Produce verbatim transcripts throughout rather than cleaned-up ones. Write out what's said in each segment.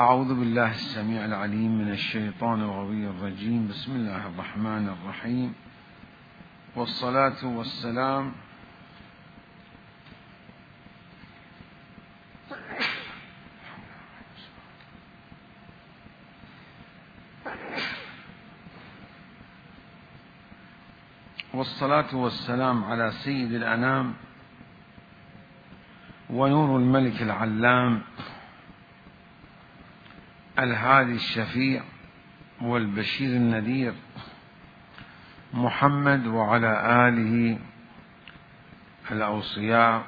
أعوذ بالله السميع العليم من الشيطان الغوي الرجيم. بسم الله الرحمن الرحيم، والصلاة والسلام والصلاة والسلام على سيد الأنام ونور الملك العلام الهادي الشفيع والبشير النذير محمد وعلى آله الأوصياء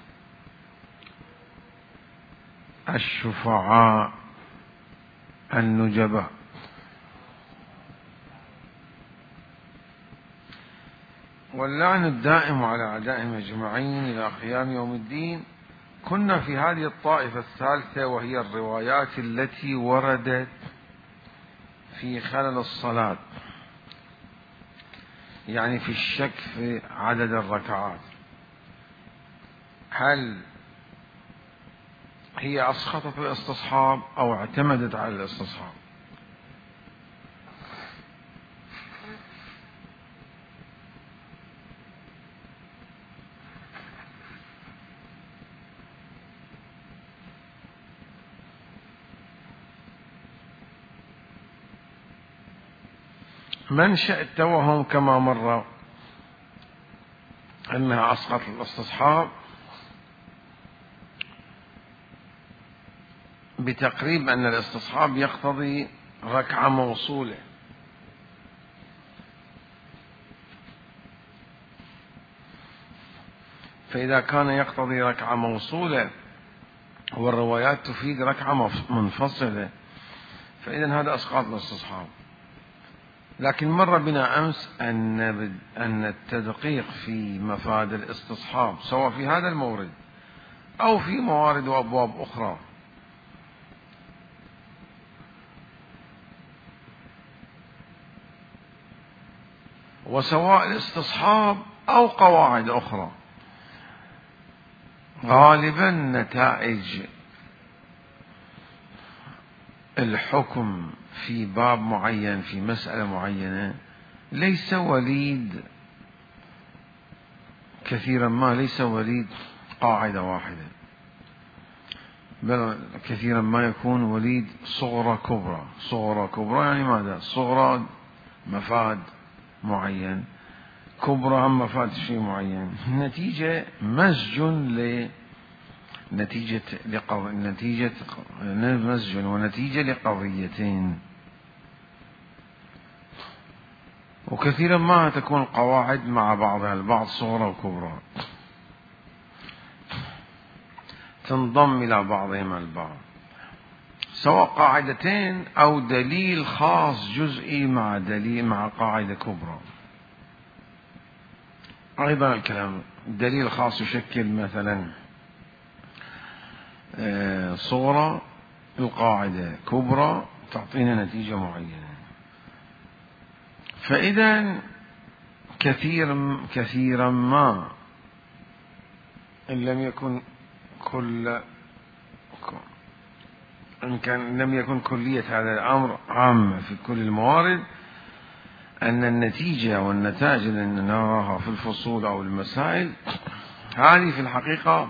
الشفعاء النجباء. واللعن الدائم على أعدائهم أجمعين إلى قيام يوم الدين. كنا في هذه الطائفة الثالثة، وهي الروايات التي وردت في خلل الصلاة، يعني في الشك في عدد الركعات، هل هي أسقطت الاستصحاب أو اعتمدت على الاستصحاب. منشأ التوهم كما مر أنها أسقطت الاستصحاب بتقريب أن الاستصحاب يقتضي ركعة موصولة، فإذا كان يقتضي ركعة موصولة والروايات تفيد ركعة منفصلة، فإذا هذا أسقاط الاستصحاب. لكن مر بنا أمس أن أن التدقيق في مفاد الاستصحاب سواء في هذا المورد أو في موارد وأبواب أخرى وسواء الاستصحاب أو قواعد أخرى، غالبا نتائج الحكم في باب معين في مسألة معينة ليس وليد كثيرا ما ليس وليد قاعدة واحدة، بل كثيرا ما يكون وليد صغرى كبرى. صغرى كبرى يعني ماذا؟ صغرى مفاد معين، كبرى عن مفاد شيء معين، نتيجة مزج ل نتيجة لقض... نتيجة مزج ونتيجة لقضيتين. وكثيرا ما تكون القواعد مع بعضها البعض صغرى وكبرى، تنضم إلى بعضهما البعض، سواء قاعدتين أو دليل خاص جزئي مع دليل مع قاعدة كبرى. أيضا الكلام دليل خاص يشكل مثلا صغرى القاعدة، كبرى تعطينا نتيجة معينة. فإذا كثير كثيرا ما إن لم يكن كل إن كان لم يكن كلية هذا الأمر عامة في كل الموارد، أن النتيجة والنتائج التي نراها في الفصول أو المسائل هذه في الحقيقة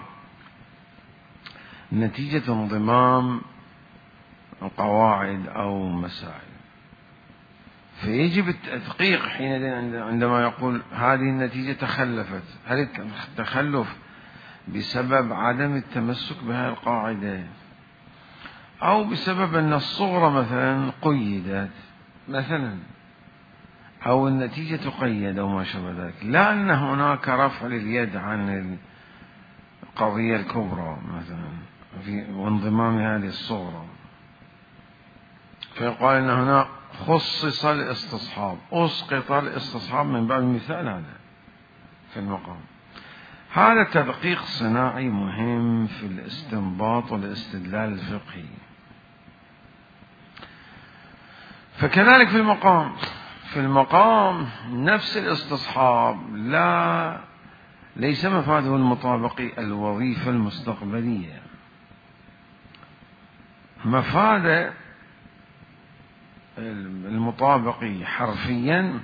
نتيجة انضمام قواعد أو مسائل، فيجب التدقيق حينئذ عندما يقول هذه النتيجة تخلفت. هل التخلف بسبب عدم التمسك بها القاعدة، أو بسبب أن الصغرى مثلا قيدت مثلا، أو النتيجة تقيد أو ما شابه ذلك، لا أن هناك رفع لليد عن القضية الكبرى مثلا في وانضمام هذه الصغرى، فيقال أن هنا خصص الاستصحاب، أسقط الاستصحاب من باب المثال هذا في المقام. هذا تدقيق صناعي مهم في الاستنباط والاستدلال الفقهي. فكذلك في المقام في المقام نفس الاستصحاب لا ليس مفاده المطابق الوظيفة المستقبلية، مفاد المطابقي حرفيا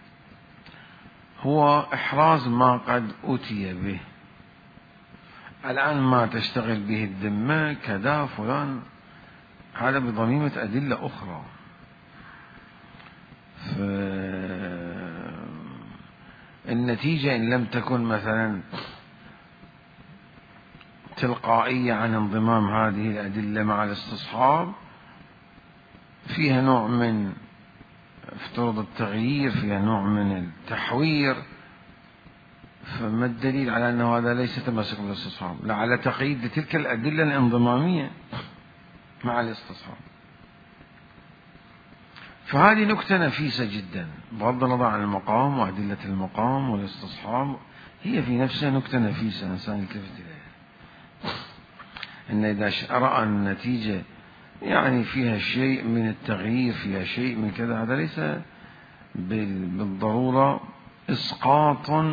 هو إحراز ما قد أتي به. الآن ما تشتغل به الذمة كذا فلان، هذا بضميمة أدلة أخرى. فالنتيجة إن لم تكن مثلا تلقائية عن انضمام هذه الأدلة مع الاستصحاب، فيها نوع من افترض التغيير، فيها نوع من التحوير، فما الدليل على أنه هذا ليس تمسك بالاستصحاب؟ لا، على تقييد تلك الأدلة الانضمامية مع الاستصحاب. فهذه نكتة نفيسة جدا بغض النظر عن المقام وأدلة المقام والاستصحاب، هي في نفسها نكتة نفيسة إنسان يلتفت إليها. إن إذا رأى النتيجة يعني فيها شيء من التغيير، فيها شيء من كذا، هذا ليس بالضرورة إسقاط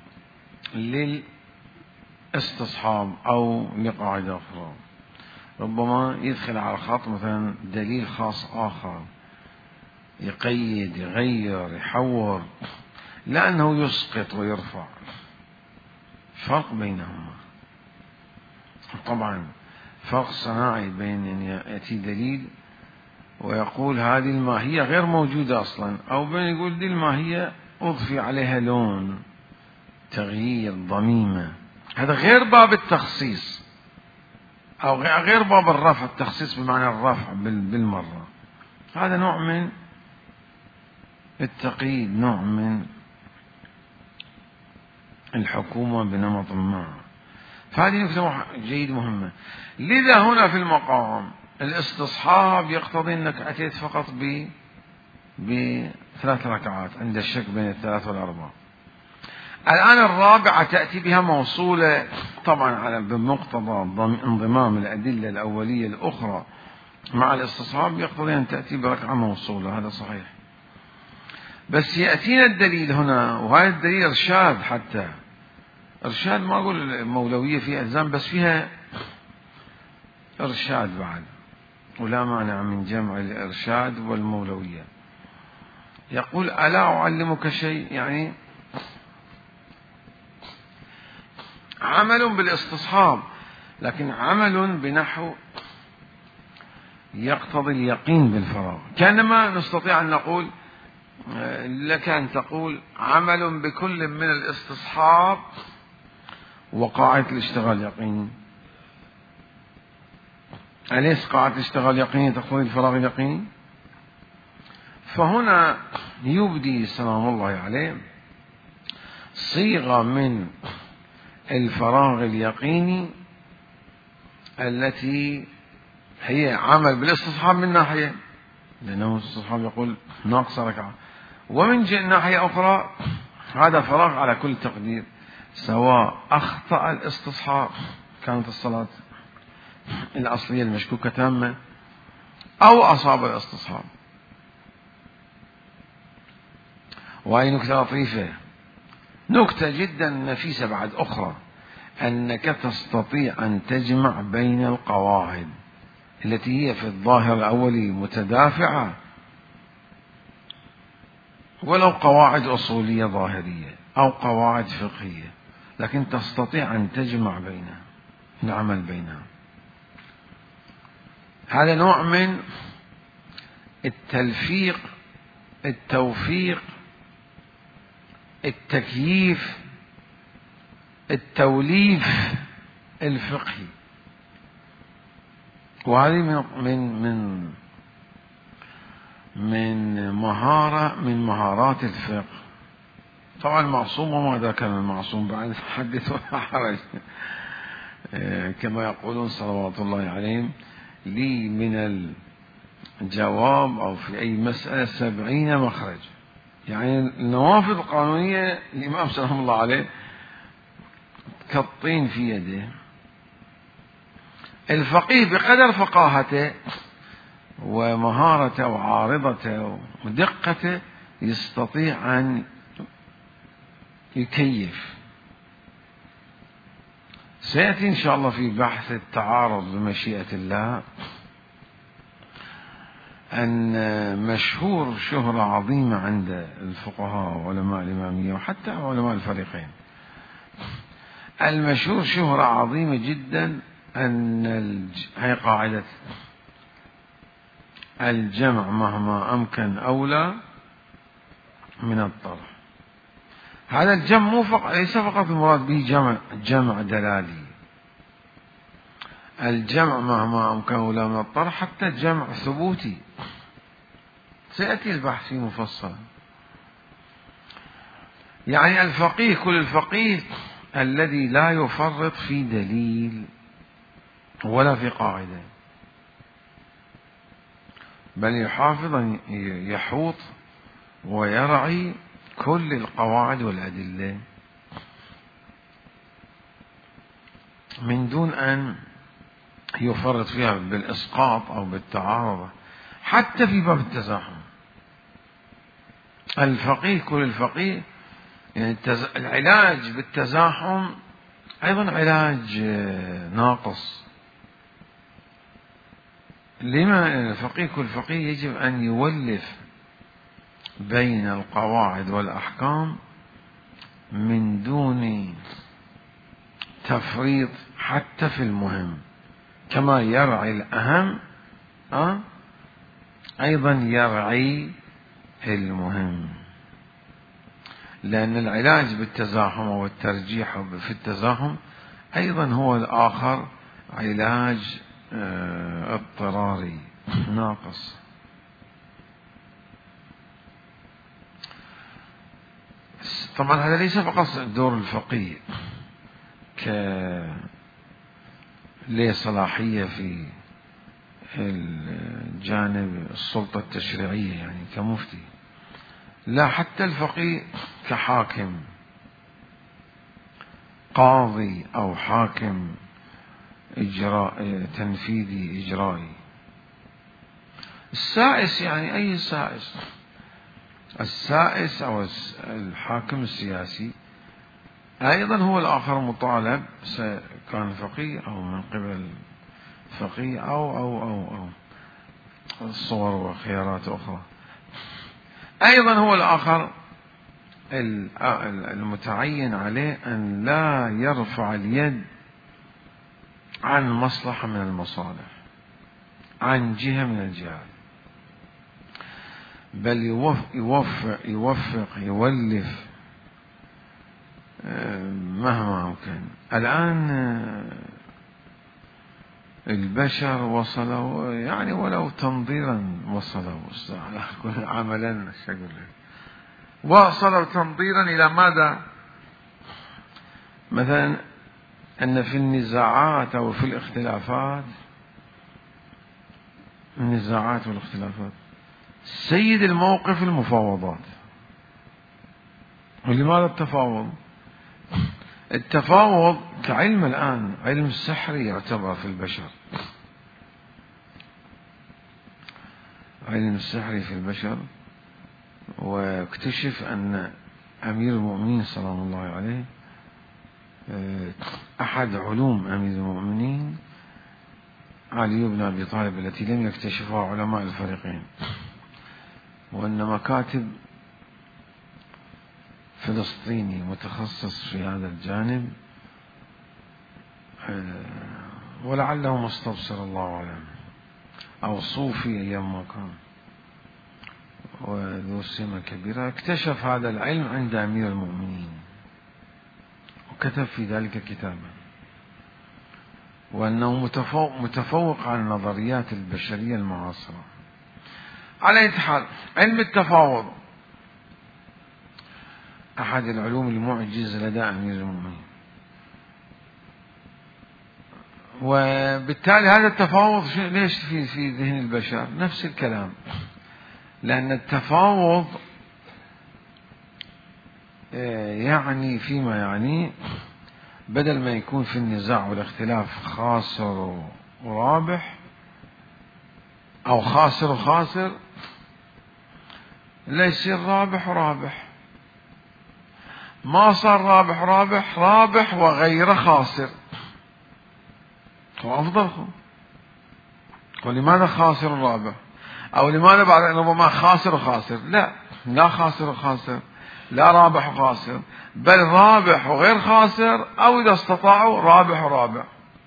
للاستصحاب أو لقاعدة أخرى. ربما يدخل على الخط مثلا دليل خاص آخر، يقيد، يغير، يحور، لأنه يسقط ويرفع. فرق بينهما طبعا، فرق صناعي بين أن يأتي دليل ويقول هذه الماهية غير موجودة أصلا، أو بين يقول دي الماهية أضفي عليها لون، تغيير، ضميمة. هذا غير باب التخصيص، أو غير باب الرفع، التخصيص بمعنى الرفع بالمرة. هذا نوع من التقييد، نوع من الحكومة بنمط ما. فهذه نقطة جيد مهمة. لذا هنا في المقام الاستصحاب يقتضي أنك أتيت فقط ب بثلاث ركعات عند الشك بين الثلاث والأربع. الآن الرابعة تأتي بها موصولة، طبعا على بمقتضى انضمام الأدلة الأولية الأخرى مع الاستصحاب يقتضي أن تأتي بركعة موصولة، هذا صحيح. بس يأتينا الدليل هنا، وهذا الدليل إرشاد، حتى إرشاد، ما أقول مولوية فيها إلزام، بس فيها إرشاد بعد، ولا مانع من جمع الإرشاد والمولوية. يقول ألا أعلمك شيء، يعني عمل بالاستصحاب، لكن عمل بنحو يقتضي اليقين بالفراغ. كانما نستطيع أن نقول لك أن تقول عمل بكل من الاستصحاب وقاعدة الاشتغال يقيني. أليس قاعدة الاشتغال يقيني تقتضي الفراغ اليقيني؟ فهنا يبدي سلام الله عليه صيغة من الفراغ اليقيني التي هي عمل بالاستصحاب من ناحية، لأنه الاستصحاب يقول ناقص ركعة، ومن ناحية أخرى هذا فراغ على كل تقدير، سواء أخطأ الاستصحاب، كانت الصلاة الأصلية المشكوكة تامة، أو أصاب الاستصحاب. وهي نكتة لطيفة، نكتة جدا نفيسة بعد أخرى، أنك تستطيع أن تجمع بين القواعد التي هي في الظاهر الأولي متدافعة، ولو قواعد أصولية ظاهرية أو قواعد فقهية، لكن تستطيع أن تجمع بينها، نعمل بينها. هذا نوع من التلفيق، التوفيق، التكييف، التوليف الفقهي. وهذه من من من من مهارة من مهارات الفقه. طبعا المعصوم وما كان المعصوم بعد حدث ولا حرج، كما يقولون صلوات الله عليهم، لي من الجواب أو في أي مسألة سبعين مخرج. يعني النوافذ القانونية الإمام سلام الله عليه كالطين في يده. الفقيه بقدر فقاهته ومهارته وعارضته ودقته يستطيع أن يكيف. سيأتي إن شاء الله في بحث التعارض بمشيئة الله أن مشهور شهرة عظيمة عند الفقهاء وعلماء الإمامية وحتى علماء الفريقين، المشهور شهرة عظيمة جدا أن الج... هي قاعدة الجمع مهما أمكن أولى من الطرح. هذا الجمع مو فقط ليس فقط المراد به جمع جمع دلالي، الجمع مهما أمكن أولى من الطرح حتى جمع ثبوتي، سيأتي البحث فيه مفصلا. يعني الفقيه كل الفقيه الذي لا يفرط في دليل ولا في قاعدة، بل يحافظ أن يحوط ويرعي كل القواعد والأدلة من دون أن يفرط فيها بالإسقاط أو بالتعارض، حتى في باب التزاحم. الفقيه كل الفقيه يعني العلاج بالتزاحم أيضا علاج ناقص. لما الفقيه كل فقيه يجب أن يولف بين القواعد والأحكام من دون تفريط حتى في المهم، كما يرعي الأهم أه؟ أيضا يرعي المهم، لأن العلاج بالتزاحم والترجيح في التزاحم أيضا هو الآخر علاج اضطراري ناقص. طبعا هذا ليس فقط دور الفقيه ك له صلاحية في الجانب السلطة التشريعية يعني كمفتي، لا، حتى الفقيه كحاكم قاضي أو حاكم إجراء تنفيذي إجرائي. السائس يعني أي سائس، السائس أو الحاكم السياسي أيضا هو الآخر مطالب، كان فقيه أو من قبل فقيه أو أو أو أو الصور وخيارات أخرى، أيضا هو الآخر المتعين عليه أن لا يرفع اليد عن مصلحة من المصالح، عن جهة من الجهات، بل يوفق يوفق يولف مهما أمكن. الآن البشر وصلوا يعني ولو تنظيرا وصلوا عملا الشغل وصلوا تنظيرا إلى ماذا؟ مثلا أن في النزاعات أو في الاختلافات، النزاعات والاختلافات سيد الموقف المفاوضات. ولماذا التفاوض؟ التفاوض كعلم الآن علم السحري يعتبر في البشر، علم السحري في البشر. واكتشف أن أمير المؤمنين سلام الله عليه أحد علوم أمير المؤمنين علي بن أبي طالب التي لم يكتشفها علماء الفريقين، وأن مكاتب فلسطيني متخصص في هذا الجانب ولعله مستبصر الله أعلم أو صوفي أيام ما كان وذو سمة كبيرة، اكتشف هذا العلم عند أمير المؤمنين وكتب في ذلك كتابا، وأنه متفوق, متفوق على النظريات البشرية المعاصرة. على أي حال علم التفاوض أحد العلوم المعجزة لدى أمير المؤمنين، وبالتالي هذا التفاوض ليش في في ذهن البشر نفس الكلام، لأن التفاوض يعني فيما يعني بدل ما يكون في النزاع والاختلاف خاسر ورابح أو خاسر وخاسر، لا يصير رابح ورابح، ما صار رابح رابح رابح وغير خاسر، هو أفضل. ولماذا خاسر الرابح؟ أو لماذا بعد أن ربما خاسر وخاسر؟ لا، لا خاسر وخاسر، لا رابح وخاسر، بل رابح وغير خاسر، أو إذا استطاعوا رابح ورابح.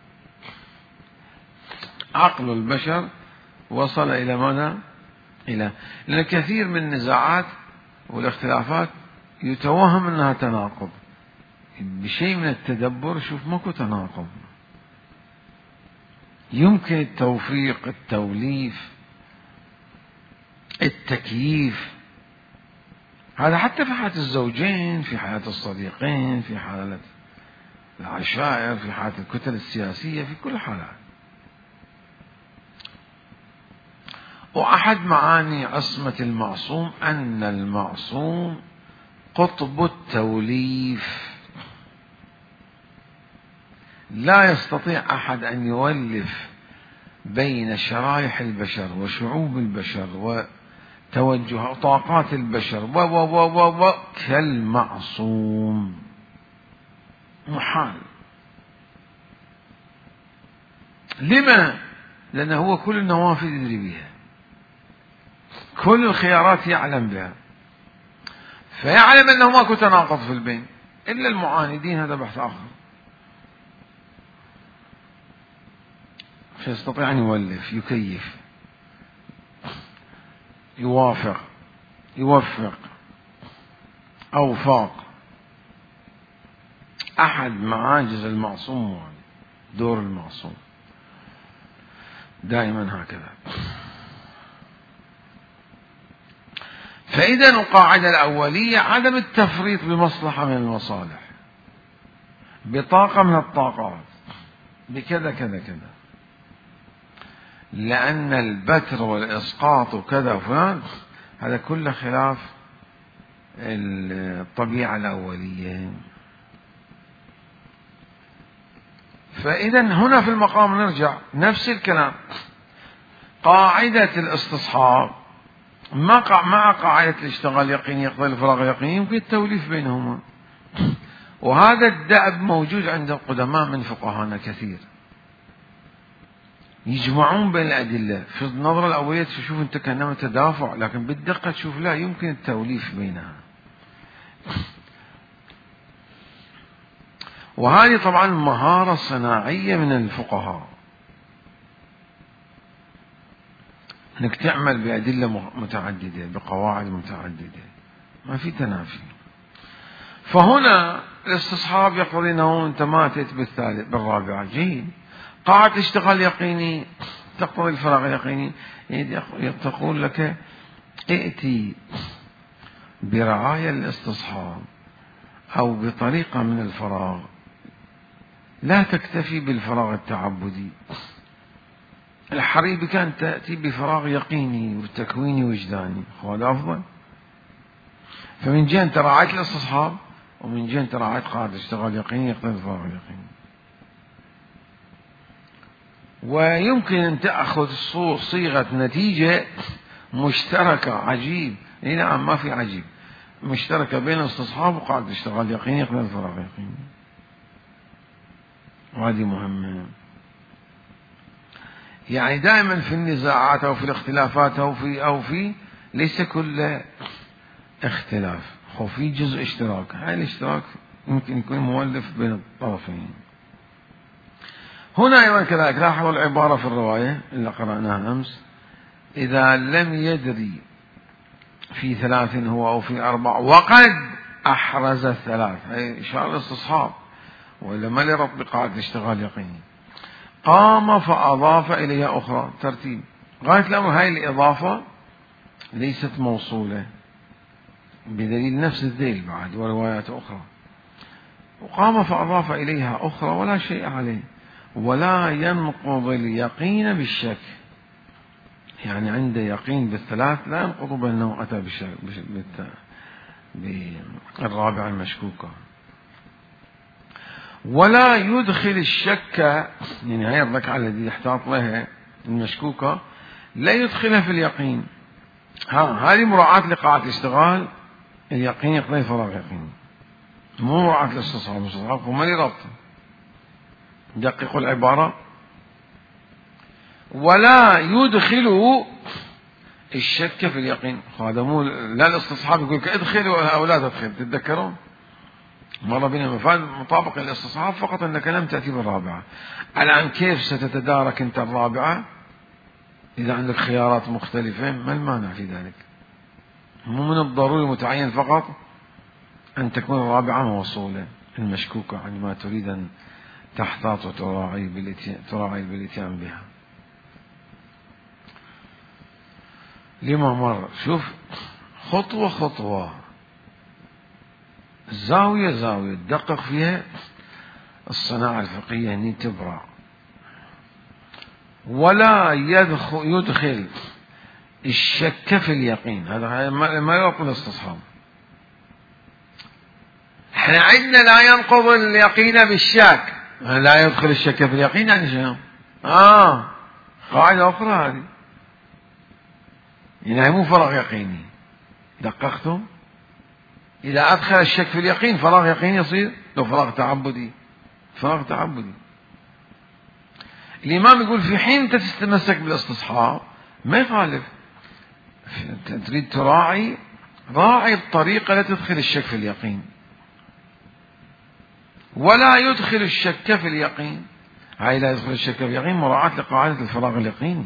عقل البشر وصل إلى ماذا؟ إلى لأن كثير من النزاعات والاختلافات يتوهم أنها تناقض، بشيء من التدبر شوف ماكو تناقض، يمكن التوفيق، التوليف، التكييف، هذا حتى في حياة الزوجين، في حياة الصديقين، في حالة العشائر، في حياة الكتل السياسية، في كل حالات. وأحد معاني عصمة المعصوم أن المعصوم قطب التوليف، لا يستطيع أحد أن يولف بين شرائح البشر وشعوب البشر وتوجه طاقات البشر و و و و كالمعصوم، محال. لما؟ لأنه هو كل النوافذ يدري بها، كل الخيارات يعلم بها، فيعلم أنه ماكو تناقض في البين. إلا المعاندين هذا بحث آخر، فيستطيع أن يولف، يكيف، يوافق، يوفق، أوفاق. أحد معاجز المعصوم دور المعصوم دائما هكذا. فإذا القاعدة الأولية عدم التفريط بمصلحة من المصالح، بطاقة من الطاقات، بكذا كذا كذا، لأن البتر والإسقاط وكذا وفلان هذا كله خلاف الطبيعة الأولية. فإذا هنا في المقام نرجع نفس الكلام، قاعدة الاستصحاب مع قاعدة الاشتغال يقيني يقضي الفراغ يقيني يمكن التوليف بينهما، وهذا الدأب موجود عند القدماء من فقهانا كثير، يجمعون بين الأدلة. في النظرة الأولية تشوف أنت كأنما تدافع، لكن بالدقة تشوف لا، يمكن التوليف بينها. وهذه طبعا مهارة صناعية من الفقهاء، انك تعمل بأدلة متعددة بقواعد متعددة، ما في تنافي. فهنا الاستصحاب يقول انه انت ما اتيت بالثالث بالرابعة، جيد. قاعدة اشتغال يقيني تقتضي الفراغ يقيني، تقول لك ائتي برعاية الاستصحاب او بطريقة من الفراغ، لا تكتفي بالفراغ التعبدي. الحري بك أن تأتي بفراغ يقيني وتكويني وجداني، هذا أفضل. فمن جهة أنت راعيت الاستصحاب، ومن جهة أنت راعيت قاعدة اشتغال يقيني يقتضي الفراغ اليقيني. ويمكن أن تأخذ صيغة نتيجة مشتركة، عجيب. إيه نعم، ما في عجيب، مشتركة بين الاستصحاب وقاعدة اشتغال يقيني يقتضي الفراغ اليقيني، وهذه مهمة. يعني دائما في النزاعات أو في الاختلافات أو في أو في ليس كل اختلاف، هو في جزء اشتراك، هاي الاشتراك يمكن يكون مؤلف بين الطرفين. هنا أيضا كذلك لاحظوا العبارة في الرواية اللي قرأناها أمس، إذا لم يدري في ثلاث هو أو في أربع وقد أحرز الثلاث، هي إشارة الاستصحاب، وإلا ما لرب بقاعدة اشتغال يقيني. قام فأضاف إليها أخرى، ترتيب. غاية الأمر هاي الإضافة ليست موصولة بدليل نفس الذيل بعد وروايات أخرى. وقام فأضاف إليها أخرى ولا شيء عليه، ولا ينقض اليقين بالشك، يعني عنده يقين بالثلاث لا ينقض بأنه أتى بالرابعة المشكوكة. ولا يدخل الشك، يعني هاي الركعة التي يحتاط لها المشكوكة لا يدخلها في اليقين. ها هذه مراعاة لقاعدة اشتغال اليقين يقضي فراغ يقين، مو مراعاة الاستصحاب. الاستصحاب وما لي ربط، دققوا العبارة. ولا يدخل الشك في اليقين. هذا مو لا الاستصحاب يقول لك ادخل أو لا تدخل. تتذكرون مر بنا مفاد مطابق الاستصحاب فقط أنك لم تأتي بالرابعة. الآن كيف ستتدارك أنت الرابعة إذا عندك خيارات مختلفة؟ ما المانع في ذلك؟ مو من الضروري متعين فقط أن تكون الرابعة موصولة المشكوكة عن ما تريد أن تحتاط وتراعي بالاتيان بها. لما مر شوف خطوة خطوة زاوية زاوية تدقق فيها الصناعة الفقهية أن تبرع. ولا يدخل, يدخل الشك في اليقين. هذا ما يقول الاستصحاب. احنا عندنا لا ينقض اليقين بالشك. لا يدخل الشك في اليقين يعني شنو؟ اه قاعدة أخرى هذه، يعني مو فراغ يقيني. دققتم؟ إذا أدخل الشك في اليقين فراغ يقيني يصير لو فراغ تعبدي. فراغ تعبدي. الإمام يقول في حين تتمسك بالاستصحاب ما يخالف، تريد تراعي راعي الطريقة لا تدخل الشك في اليقين. ولا يدخل الشك في اليقين، هاي لا يدخل الشك في اليقين مراعاة لقاعدة الفراغ اليقيني.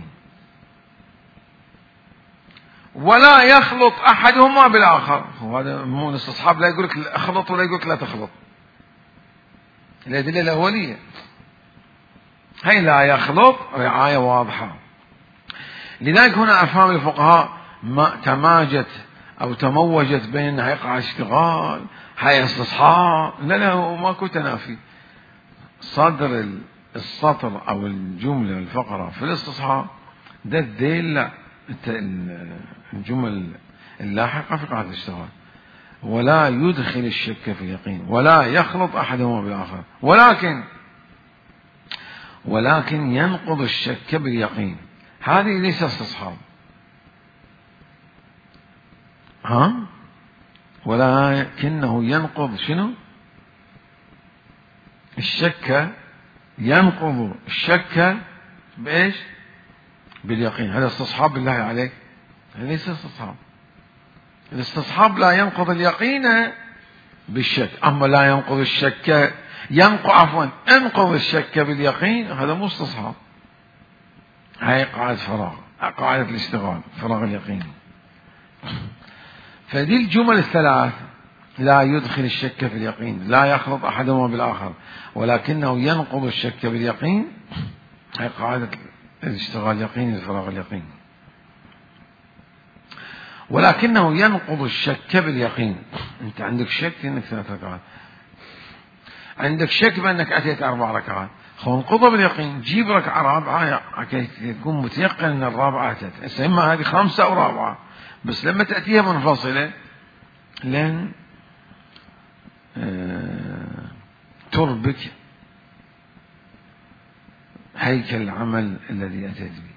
ولا يخلط أحدهما بالآخر. وهذا مو الاستصحاب لا يقول لك اخلط ولا يقول لك لا تخلط. الأدلة الأولية هاي لا يخلط رعاية واضحة. لذلك هنا أفهام الفقهاء ما تماجت أو تموجت بين هاي قاعدة اشتغال هاي استصحاب. لا لا ماكو تنافي. صدر السطر أو الجملة الفقرة في الاستصحاب ده الدليل. لا الجمل اللاحقة في قاعدة الاشتغال. ولا يدخل الشك في اليقين ولا يخلط أحدهما بالآخر. ولكن ولكن ينقض الشك باليقين. هذه ليس استصحاب. ها ولكنه ينقض شنو؟ الشك. ينقض الشك بإيش؟ باليقين. هذا استصحاب بالله عليك؟ هذا ليس استصحاب. الاستصحاب لا ينقض اليقين بالشك. أما لا ينقض الشك ينقض عفوا انقض الشك باليقين هذا مو استصحاب. هاي قاعدة فراغ، قاعدة الاشتغال فراغ اليقين. فدي الجمل الثلاث لا يدخل الشك في اليقين لا يخلط أحدهما بالآخر ولكنه ينقض الشك باليقين هاي قاعدة الاشتغال يقيني الفراغ اليقيني. ولكنه ينقض الشك باليقين. انت عندك شك انك ثلاث ركعات، عندك شك بانك اتيت اربع ركعات، خو انقضى باليقين. جيب ركعه رابعه كي تكون متيقن ان الرابعه اتت. اما هذه خامسه او رابعه، بس لما تاتيها منفصله لن آه تربك هيكل العمل الذي اتيت به.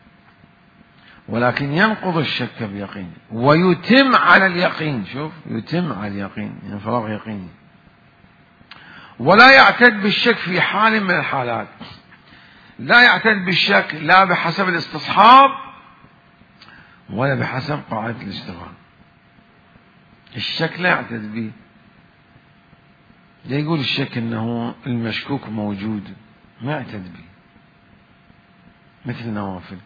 ولكن ينقض الشك بيقين ويتم على اليقين. شوف يتم على اليقين يعني فراغ يقيني. ولا يعتد بالشك في حال من الحالات. لا يعتد بالشك لا بحسب الاستصحاب ولا بحسب قاعدة الاشتغال. الشك لا يعتد به. لا يقول الشك انه المشكوك موجود، ما يعتد به مثل النوافل.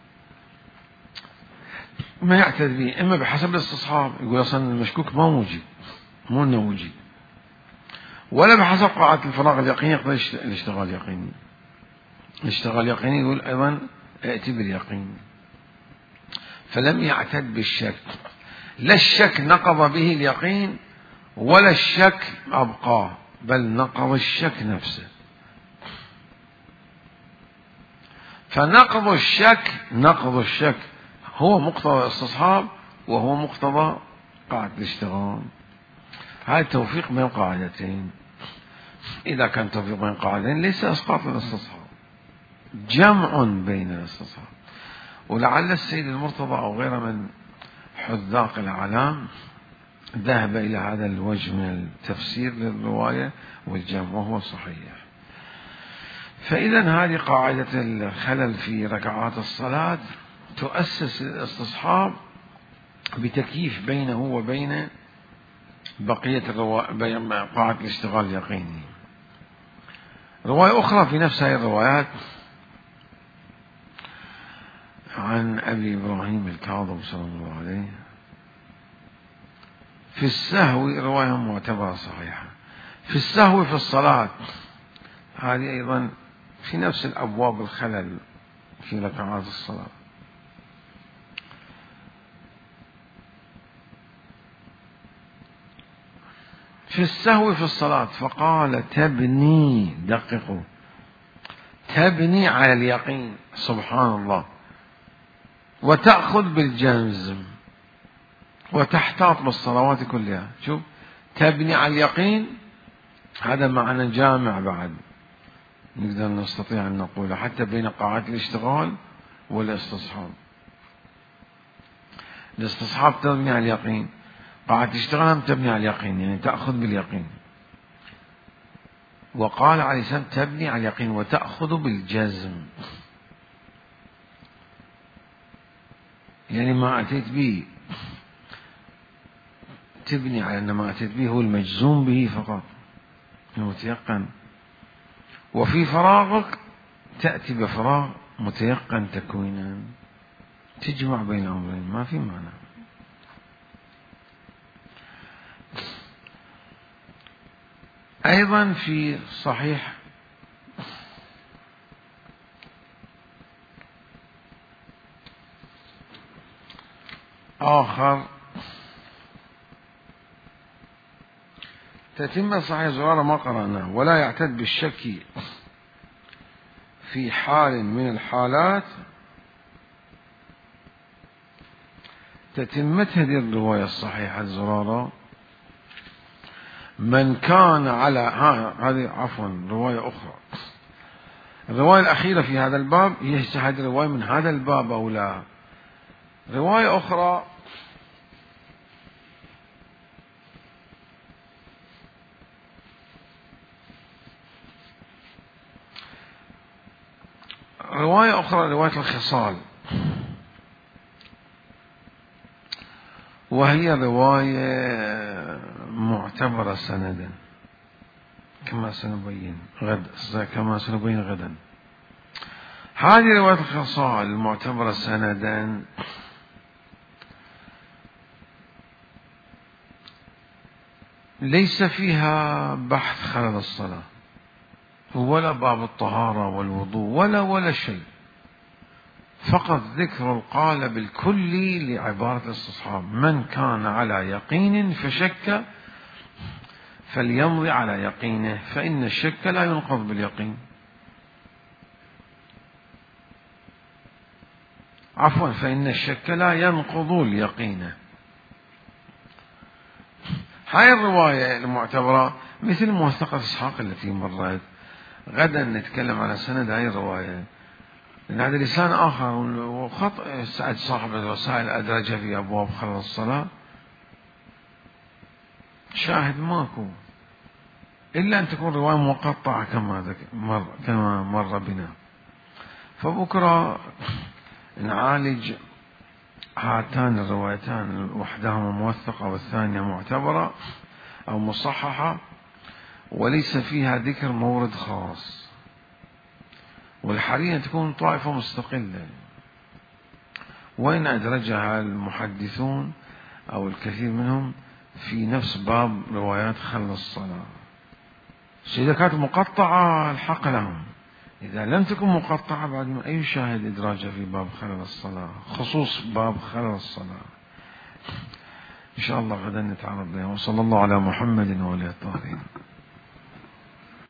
ما يعتد به إما بحسب الاستصحاب يقول أصلا المشكوك ما موجود مو إنه موجود، ولا بحسب قاعدة الفراغ اليقيني يقضي الاشتغال اليقيني. الاشتغال اليقيني يقول أيضا ائتي باليقين. فلم يعتد بالشك. لا الشك نقض به اليقين ولا الشك أبقاه، بل نقض الشك نفسه. فنقض الشك نقض الشك هو مقتضى الاستصحاب وهو مقتضى قاعدة الاشتغال. هذا التوفيق بين قاعدتين. إذا كان توفيق بين قاعدتين ليس إسقاط الاستصحاب، جمع بين الاستصحاب. ولعل السيد المرتضى أو غيره من حذاق الأعلام ذهب إلى هذا الوجه من التفسير للرواية والجمع وهو صحيح. فإذا هذه قاعدة الخلل في ركعات الصلاة تؤسس الاستصحاب بتكييف بينه وبين بقية الروايات قاعة الاشتغال اليقيني. رواية أخرى في نفس هذه الروايات عن أبي إبراهيم الكاظم صلى الله عليه في السهو، رواية معتبرة صحيحة في السهو في الصلاة، هذه أيضا في نفس الأبواب الخلل في ركعات الصلاة. في السهو في الصلاة فقال تبني، دققوا، تبني على اليقين، سبحان الله، وتأخذ بالجزم وتحتاط بالصلوات كلها. شوف، تبني على اليقين، هذا معنى جامع بعد نقدر نستطيع أن نقوله حتى بين قاعات الاشتغال والاستصحاب. الاستصحاب تبني على اليقين، قاعة الاشتغال تبني على اليقين، يعني تأخذ باليقين. وقال عليه السلام تبني على اليقين وتأخذ بالجزم، يعني ما أتيت به تبني على أن ما أتيت به هو المجزوم به فقط المتيقن، وفي فراغك تأتي بفراغ متيقن تكوينا، تجمع بين الأمرين، ما في معنى. أيضا في صحيح آخر تتم صحيح زرارة ما قرأناه، ولا يعتد بالشك في حال من الحالات. تتمة هذه الرواية الصحيحة الزرارة من كان على هذه عفوا رواية أخرى، الرواية الأخيرة في هذا الباب هي هذه الرواية من هذا الباب أو لا؟ رواية أخرى رواية أخرى رواية الخصال، وهي رواية معتبرة سندا كما سنبين غد كما سنبين غدا. هذه رواية الخصال المعتبرة سندا ليس فيها بحث خلل الصلاة ولا باب الطهارة والوضوء ولا ولا شيء، فقط ذكر القالب الكلي لعبارة الاستصحاب: من كان على يقين فشك فليمضي على يقينه فإن الشك لا ينقض باليقين. عفوا فإن الشك لا ينقض اليقين. هاي الرواية المعتبرة مثل موثقة إسحاق التي مرت، غدا نتكلم على سند هاي الرواية، لأن هذا لسان آخر وخطأ سعد صاحب الوسائل أدرجها في أبواب خلل الصلاة، شاهد ماكو إلا أن تكون رواية مقطعة كما مر, كما مر بنا. فبكرة نعالج هاتان الروايتان، وحدهما موثقة والثانية معتبرة أو مصححة، وليس فيها ذكر مورد خاص، والحري أن تكون طائفة مستقلة، وإن أدرجها المحدثون أو الكثير منهم في نفس باب روايات خلل الصلاة. إذا كانت مقطعة الحق لهم، إذا لم تكن مقطعة بعد من أي شاهد إدراجها في باب خلل الصلاة، خصوص باب خلل الصلاة. إن شاء الله غدا نتعرض لها. وصلى الله على محمد وعلى آله الطاهرين.